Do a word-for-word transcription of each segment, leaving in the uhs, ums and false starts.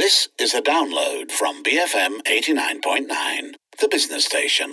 This is a download from B F M eighty-nine point nine, the business station.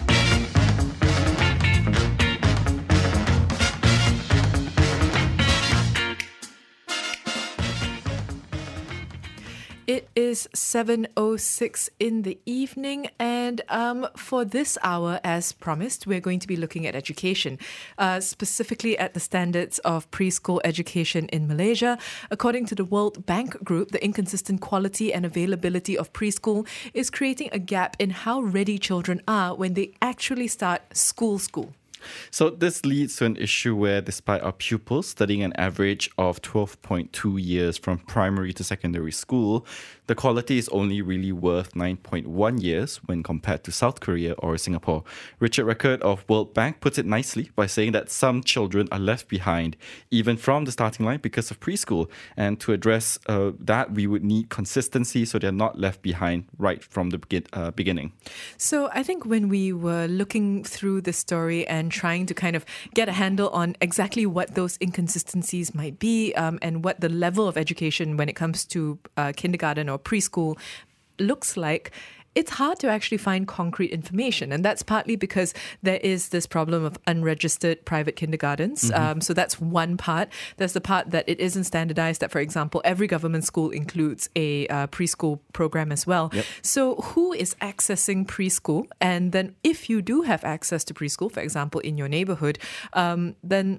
It is seven oh six in the evening, and um, for this hour, as promised, we're going to be looking at education, uh, specifically at the standards of preschool education in Malaysia. According to the World Bank Group, the inconsistent quality and availability of preschool is creating a gap in how ready children are when they actually start school school. So this leads to an issue where, despite our pupils studying an average of twelve point two years from primary to secondary school, the quality is only really worth nine point one years when compared to South Korea or Singapore. Richard Record of World Bank puts it nicely by saying that some children are left behind, even from the starting line, because of preschool. And to address uh, that, we would need consistency so they're not left behind right from the begin- uh, beginning. So I think when we were looking through the story and trying to kind of get a handle on exactly what those inconsistencies might be um, and what the level of education when it comes to uh, kindergarten or preschool looks like, it's hard to actually find concrete information. And that's partly because there is this problem of unregistered private kindergartens. Mm-hmm. Um, so that's one part. There's the part that it isn't standardized, that, for example, every government school includes a uh, preschool program as well. Yep. So who is accessing preschool? And then if you do have access to preschool, for example, in your neighborhood, um, then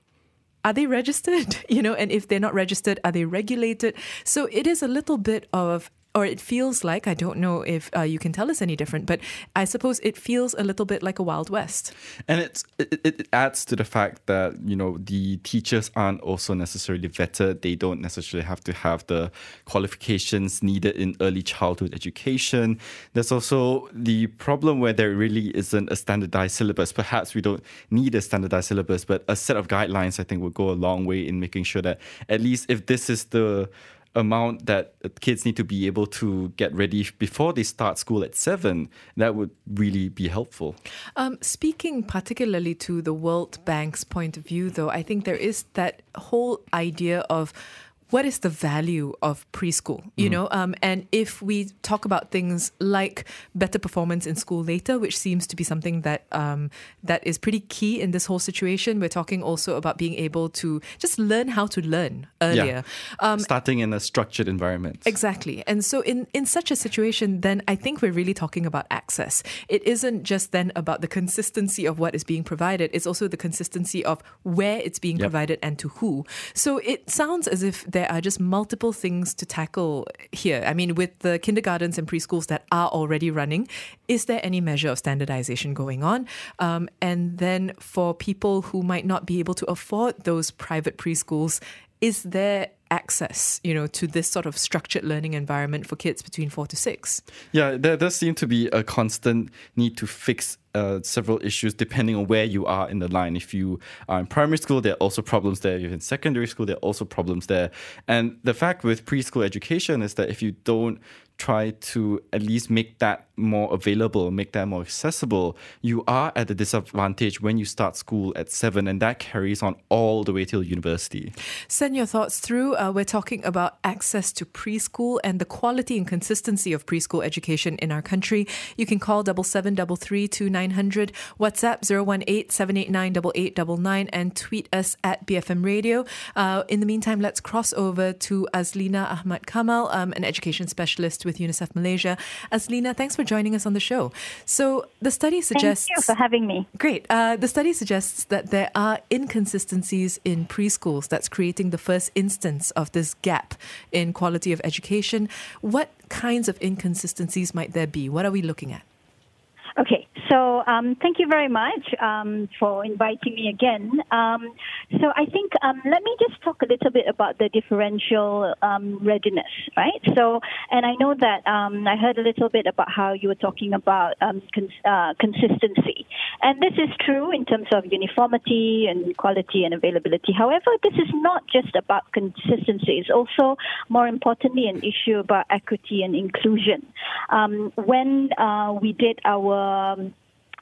are they registered? You know, and if they're not registered, are they regulated? So it is a little bit of, or it feels like, I don't know if uh, you can tell us any different, but I suppose it feels a little bit like a Wild West. And it's, it, it adds to the fact that, you know, the teachers aren't also necessarily vetted. They don't necessarily have to have the qualifications needed in early childhood education. There's also the problem where there really isn't a standardized syllabus. Perhaps we don't need a standardized syllabus, but a set of guidelines, I think, would go a long way in making sure that at least if this is the amount that kids need to be able to get ready before they start school at seven, that would really be helpful. Um, speaking particularly to the World Bank's point of view, though, I think there is that whole idea of what is the value of preschool, you mm. know? Um, and if we talk about things like better performance in school later, which seems to be something that um, that is pretty key in this whole situation, we're talking also about being able to just learn how to learn earlier. Yeah. Um, Starting in a structured environment. Exactly. And so in, in such a situation, then I think we're really talking about access. It isn't just then about the consistency of what is being provided. It's also the consistency of where it's being yep. provided and to who. So it sounds as if there are just multiple things to tackle here. I mean, with the kindergartens and preschools that are already running, is there any measure of standardization going on? Um, and then for people who might not be able to afford those private preschools, is there access, you know, to this sort of structured learning environment for kids between four to six? Yeah, there does seem to be a constant need to fix uh, several issues depending on where you are in the line. If you are in primary school, there are also problems there. If you're in secondary school, there are also problems there. And the fact with preschool education is that if you don't try to at least make that more available, make that more accessible, you are at a disadvantage when you start school at seven, and that carries on all the way till university. Send your thoughts through. Uh, we're talking about access to preschool and the quality and consistency of preschool education in our country. You can call double seven double three two nine hundred, WhatsApp zero one eight seven eight nine eight eight nine nine, and tweet us at B F M Radio. Uh, in the meantime, let's cross over to Azlina Ahmad Kamal, um, an education specialist with UNICEF Malaysia. Azlina, thanks for joining us on the show. So the study suggests... Thank you for having me. Great. Uh, the study suggests that there are inconsistencies in preschools that's creating the first instance of this gap in quality of education. What kinds of inconsistencies might there be? What are we looking at? Okay, so um, thank you very much um, for inviting me again. Um, so I think um, let me just talk a little bit about the differential um, readiness, right? So, and I know that um, I heard a little bit about how you were talking about um, cons- uh, consistency. And this is true in terms of uniformity and quality and availability. However, this is not just about consistency. It's also, more importantly, an issue about equity and inclusion. Um, when uh, we did our Um,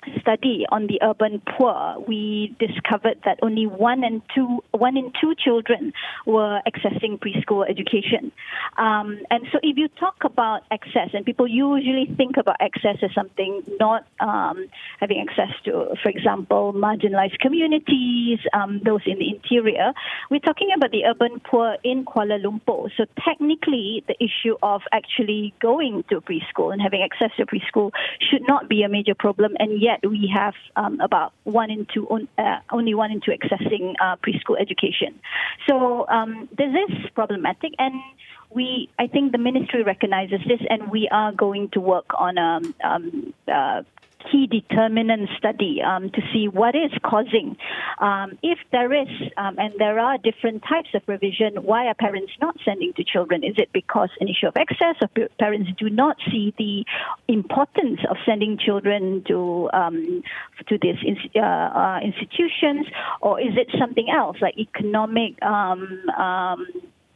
study on the urban poor, we discovered that only one and two, one in two children were accessing preschool education. Um, and so if you talk about access, and people usually think about access as something not um, having access to, for example, marginalized communities, um, those in the interior, we're talking about the urban poor in Kuala Lumpur. So technically, the issue of actually going to preschool and having access to preschool should not be a major problem, and yet we have um, about one in two, uh, only one in two accessing uh, preschool education. So um, this is problematic, and we, I think the ministry recognizes this, and we are going to work on a um, uh, key determinant study um, to see what is causing. Um, if there is, um, and there are different types of provision, why are parents not sending to children? Is it because an issue of access, or parents do not see the importance of sending children to um, to these uh, uh, institutions, or is it something else like economic um, um,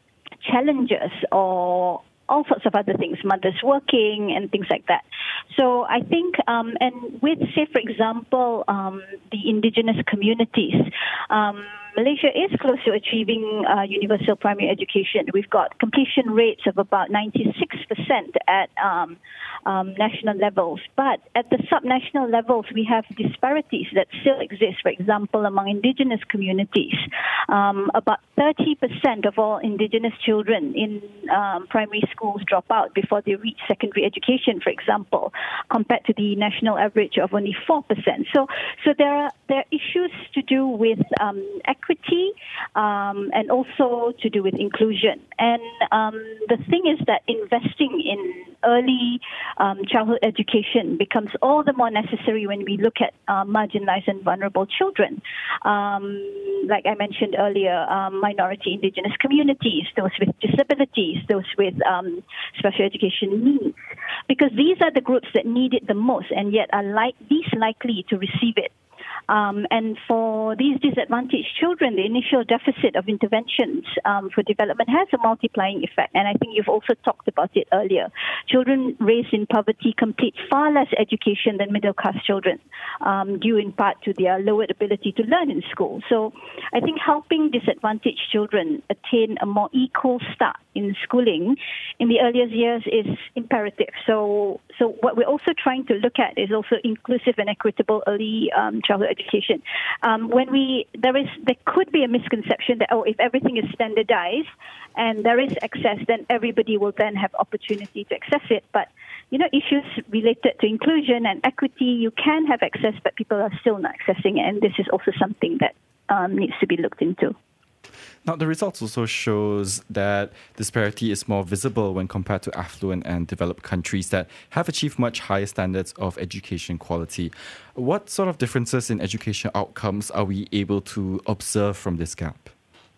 challenges or all sorts of other things, mothers working and things like that. So I think, um, and with, say, for example, um, the indigenous communities, um, Malaysia is close to achieving uh, universal primary education. We've got completion rates of about ninety-six percent at um, um, national levels. But at the subnational levels, we have disparities that still exist. For example, among indigenous communities, um, about thirty percent of all indigenous children in um, primary schools drop out before they reach secondary education, for example, compared to the national average of only four percent. So, so there are there are issues to do with um, equity um, and also to do with inclusion. And um, the thing is that investing in early um, childhood education becomes all the more necessary when we look at uh, marginalized and vulnerable children. Um, like I mentioned earlier, um, minority indigenous communities, those with disabilities, those with um, special education needs, because these are the groups that need it the most and yet are like least likely to receive it. Um, and for these disadvantaged children, the initial deficit of interventions um, for development has a multiplying effect. And I think you've also talked about it earlier. Children raised in poverty complete far less education than middle-class children, um, due in part to their lowered ability to learn in school. So I think helping disadvantaged children attain a more equal start in schooling in the earliest years is imperative. So, so what we're also trying to look at is also inclusive and equitable early um, childhood education. Um, when we there is there could be a misconception that, oh, if everything is standardized and there is access, then everybody will then have opportunity to access it. But you know, issues related to inclusion and equity, you can have access, but people are still not accessing it, and this is also something that um, needs to be looked into. Now, the results also shows that disparity is more visible when compared to affluent and developed countries that have achieved much higher standards of education quality. What sort of differences in education outcomes are we able to observe from this gap?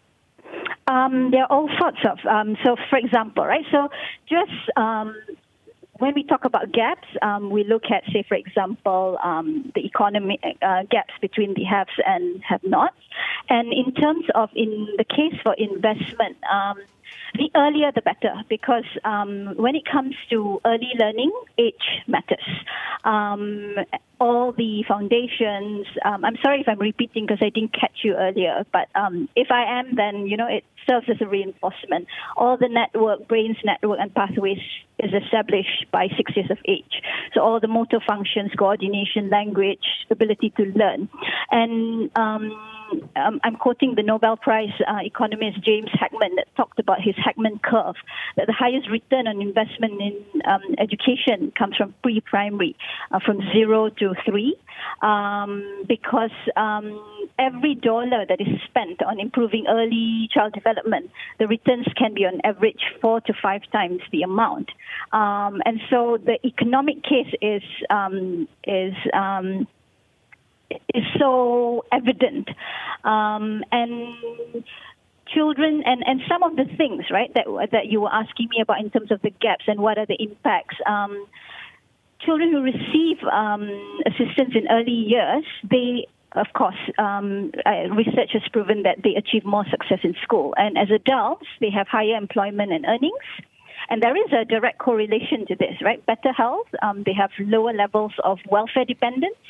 Um, there are all sorts of, um, so for example, right, so just um, when we talk about gaps, um, we look at, say, for example, um, the economic uh, gaps between the haves and have-nots. And in terms of, in the case for investment, um, the earlier the better, because um, when it comes to early learning, age matters. Um, all the foundations, um, I'm sorry if I'm repeating because I didn't catch you earlier, but um, if I am, then, you know, it serves as a reinforcement. All the network, brain's network and pathways is established by six years of age. So all the motor functions, coordination, language, ability to learn. And um, um, I'm quoting the Nobel Prize uh, economist James Heckman that talked about his Heckman curve, that the highest return on investment in um, education comes from pre-primary, uh, from zero to three, um, because um, every dollar that is spent on improving early child development, the returns can be on average four to five times the amount. Um, and so the economic case is um, is um, is so evident, um, and children and, and some of the things, right, that that you were asking me about in terms of the gaps and what are the impacts. Um, children who receive um, assistance in early years, they Of course, um, uh, research has proven that they achieve more success in school. And as adults, they have higher employment and earnings. And there is a direct correlation to this, right? Better health, um, they have lower levels of welfare dependence.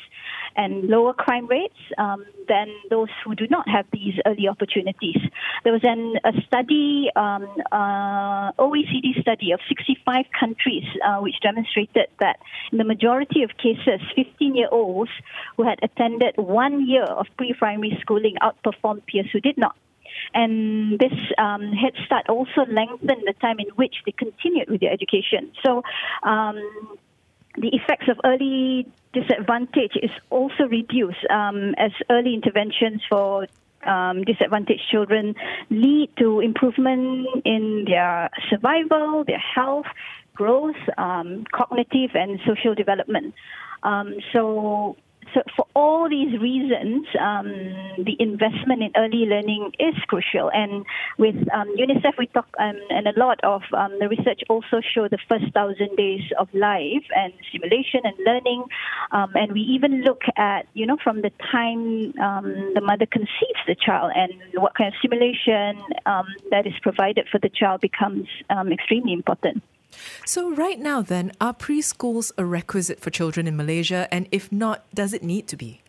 and lower crime rates um, than those who do not have these early opportunities. There was an, a study, um, uh, O E C D study of sixty-five countries, uh, which demonstrated that in the majority of cases, fifteen-year-olds who had attended one year of pre-primary schooling outperformed peers who did not. And this um, Head Start also lengthened the time in which they continued with their education. So um, the effects of early disadvantage is also reduced um, as early interventions for um, disadvantaged children lead to improvement in their survival, their health, growth, um, cognitive and social development. Um, so So for all these reasons, um, the investment in early learning is crucial. And with um, UNICEF, we talk, um, and a lot of um, the research also show the first thousand days of life and stimulation and learning. Um, and we even look at, you know, from the time um, the mother conceives the child and what kind of stimulation um, that is provided for the child becomes um, extremely important. So right now then, are preschools a requisite for children in Malaysia? And if not, does it need to be?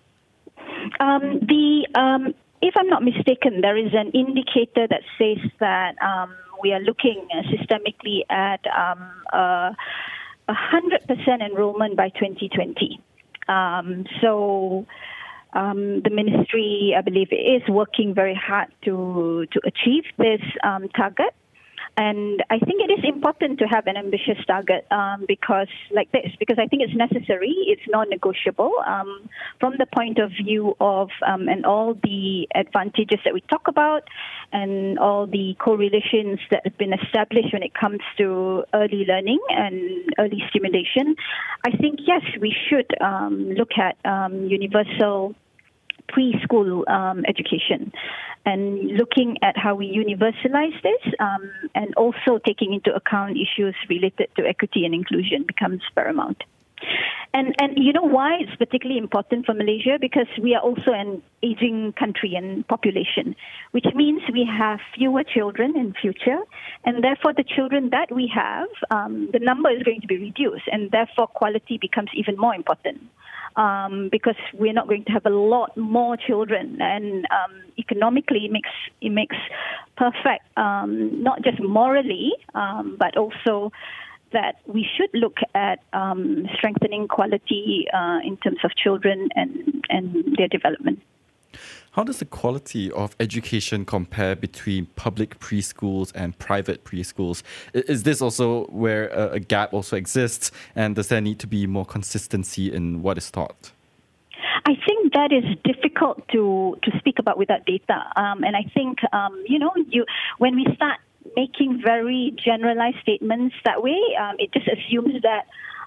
Um, the um, if I'm not mistaken, there is an indicator that says that um, we are looking uh, systemically at um, uh, one hundred percent enrollment by twenty twenty. Um, so um, the ministry, I believe, is working very hard to, to achieve this um, target. And I think it is important to have an ambitious target um, because, like this, because I think it's necessary, it's non-negotiable um, from the point of view of um, and all the advantages that we talk about and all the correlations that have been established when it comes to early learning and early stimulation. I think, yes, we should um, look at um, universal preschool um, education and looking at how we universalize this um, and also taking into account issues related to equity and inclusion becomes paramount. And and you know why it's particularly important for Malaysia? Because we are also an aging country and population, which means we have fewer children in future, and therefore the children that we have, um, the number is going to be reduced, and therefore quality becomes even more important. Um, because we're not going to have a lot more children, and um, economically it makes it makes perfect, um, not just morally, um, but also that we should look at um, strengthening quality uh, in terms of children and, and their development. How does the quality of education compare between public preschools and private preschools? Is this also where a gap also exists, and does there need to be more consistency in what is taught? I think that is difficult to, to speak about without data. Um, and I think, um, you know, you when we start making very generalized statements that way, um, it just assumes that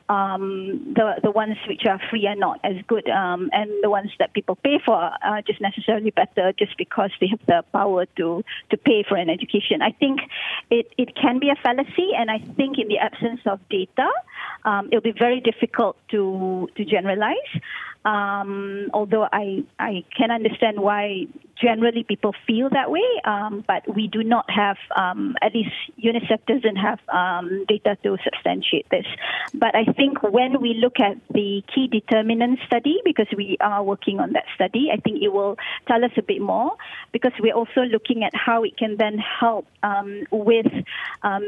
Um, the the ones which are free are not as good, um, and the ones that people pay for are just necessarily better just because they have the power to, to pay for an education. I think it, it can be a fallacy, and I think in the absence of data, um, it'll be very difficult to to generalize. Um, although I I can understand why generally people feel that way, um, but we do not have, um, at least UNICEF doesn't have um, data to substantiate this. But I think when we look at the key determinant study, because we are working on that study, I think it will tell us a bit more, because we're also looking at how it can then help um, with um,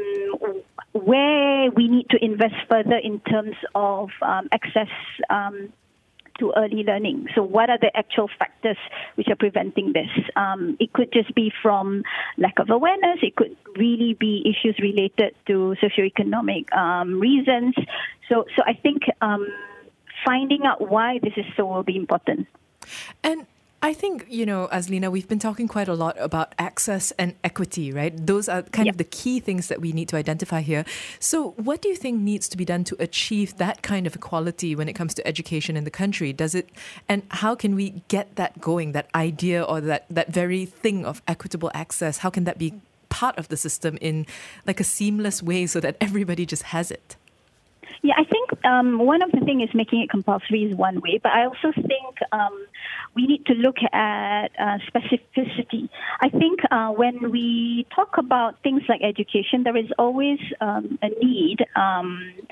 where we need to invest further in terms of um, access um, to early learning. So what are the actual factors which are preventing this? Um, it could just be from lack of awareness. It could really be issues related to socioeconomic um, reasons. So, so I think um, finding out why this is so will be important. And I think, you know, Azlina, we've been talking quite a lot about access and equity, right? Those are kind yep. of the key things that we need to identify here. So what do you think needs to be done to achieve that kind of equality when it comes to education in the country? Does it, and how can we get that going, that idea or that, that very thing of equitable access? How can that be part of the system in like a seamless way so that everybody just has it? Yeah, I think um, one of the things is making it compulsory is one way, but I also think um, we need to look at uh, specificity. I think uh, when we talk about things like education, there is always um, a need um,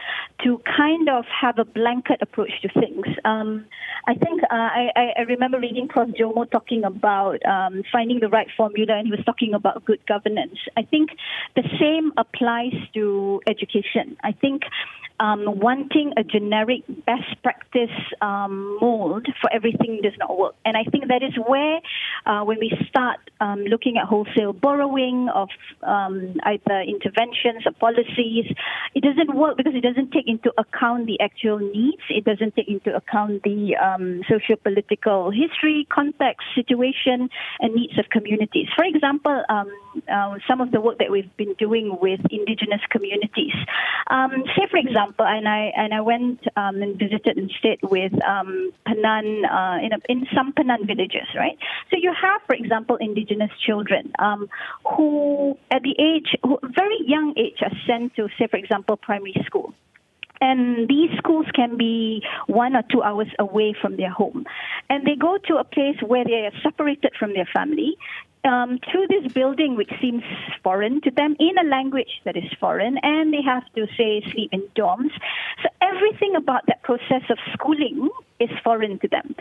to kind of have a blanket approach to things. Um, I think uh, I, I remember reading Professor Jomo talking about um, finding the right formula, and he was talking about good governance. I think the same applies to education. I think um, wanting a generic best practice um, mold for everything does not work. And I think that is where, uh, when we start um, looking at wholesale borrowing of um, either interventions or policies, it doesn't work because it doesn't take into account the actual needs. It doesn't take into account the um, socio-political history, context, situation, and needs of communities. For example, um, uh, some of the work that we've been doing with indigenous communities. Um, say, for example, and I and I went um, and visited and stayed with um, Penan uh, in a, in some Penan villages, right? So you have, for example, indigenous children um, who, at the age, who, very young age, are sent to, say, for example, primary school. And these schools can be one or two hours away from their home. And they go to a place where they are separated from their family, um, to this building which seems foreign to them, in a language that is foreign, and they have to, say, sleep in dorms. So everything about that process of schooling is foreign to them.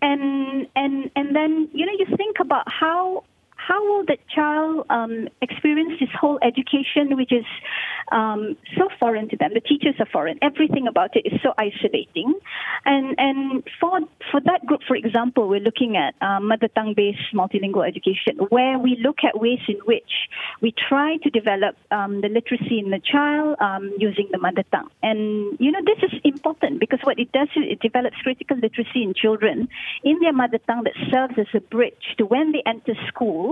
And and and then, you know, you think about how how will the child um, experience this whole education, which is um, so foreign to them? The teachers are foreign. Everything about it is so isolating. And and for for that group, for example, we're looking at uh, mother tongue-based multilingual education, where we look at ways in which we try to develop um, the literacy in the child um, using the mother tongue. And, you know, this is important because what it does is it develops critical literacy in children in their mother tongue that serves as a bridge to when they enter school,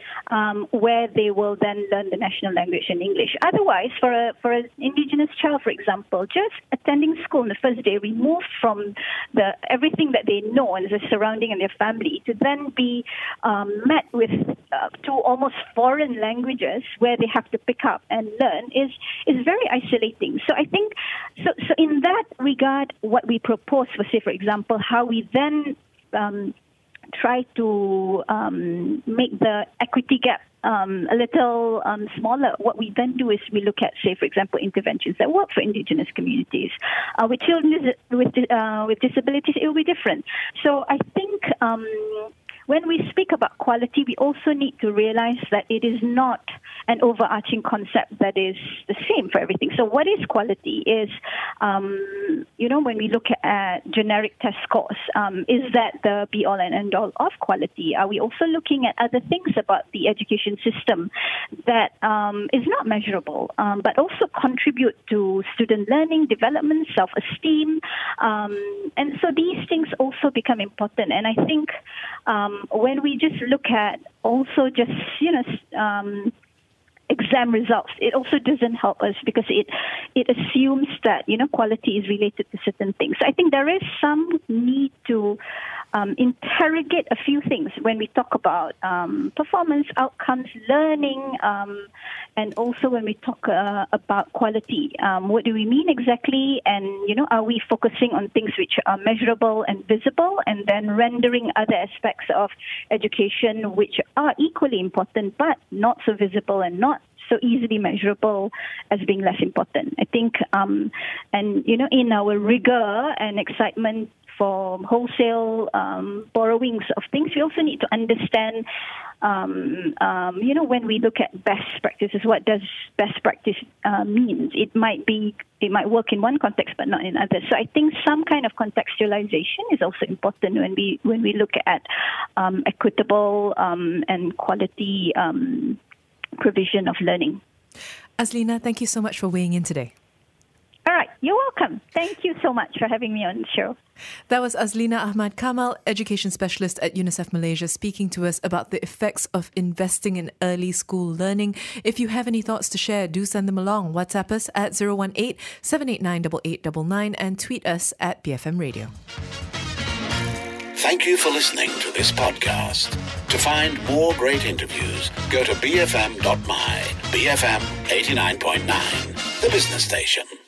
Um, where they will then learn the national language in English. Otherwise, for a for an indigenous child, for example, just attending school on the first day, removed from the everything that they know and the surrounding and their family, to then be um, met with uh, two almost foreign languages where they have to pick up and learn is is very isolating. So I think, so so in that regard, what we propose was, say, for example, how we then um, try to um, make the equity gap um, a little um, smaller. What we then do is we look at, say, for example, interventions that work for indigenous communities. Uh, with children with uh, with disabilities, it will be different. So I think um, when we speak about quality, we also need to realize that it is not an overarching concept that is the same for everything. So what is quality is, um, you know, when we look at generic test scores, um, is that the be-all and end-all of quality? Are we also looking at other things about the education system that um, is not measurable, um, but also contribute to student learning, development, self-esteem? Um, and so these things also become important. And I think um, when we just look at also just, you know, um, exam results, it also doesn't help us because it it assumes that, you know, quality is related to certain things. So I think there is some need to um, interrogate a few things when we talk about um, performance, outcomes, learning, um, and also when we talk uh, about quality. Um, what do we mean exactly? And, you know, are we focusing on things which are measurable and visible, and then rendering other aspects of education which are equally important but not so visible and not so easily measurable as being less important? I think, um, and, you know, in our rigor and excitement for wholesale um, borrowings of things, we also need to understand, um, um, you know, when we look at best practices, what does best practice uh, mean? It might be, it might work in one context, but not in others. So I think some kind of contextualization is also important when we when we look at um, equitable um, and quality um, provision of learning. Azlina, thank you so much for weighing in today. All right, you're welcome. Thank you so much for having me on the show. That was Azlina Ahmad Kamal, Education Specialist at UNICEF Malaysia, speaking to us about the effects of investing in early school learning. If you have any thoughts to share, do send them along. WhatsApp us at zero one eight, seven eight nine, eight eight nine nine and tweet us at B F M Radio. Thank you for listening to this podcast. To find more great interviews, go to b f m dot my, B F M eighty-nine point nine, the business station.